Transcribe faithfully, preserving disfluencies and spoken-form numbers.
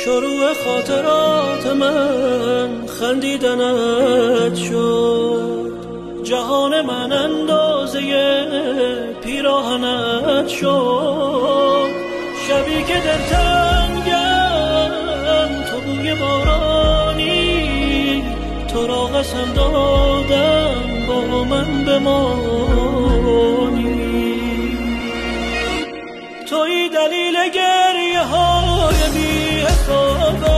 شروع خاطرات من خندیدنت شد، جهان من اندازه پیراهنت شد. شبی که در تنگم تو بوی بارانی، تو را قسم دادم با من بمانی. توی دلیل گریه های بی حساب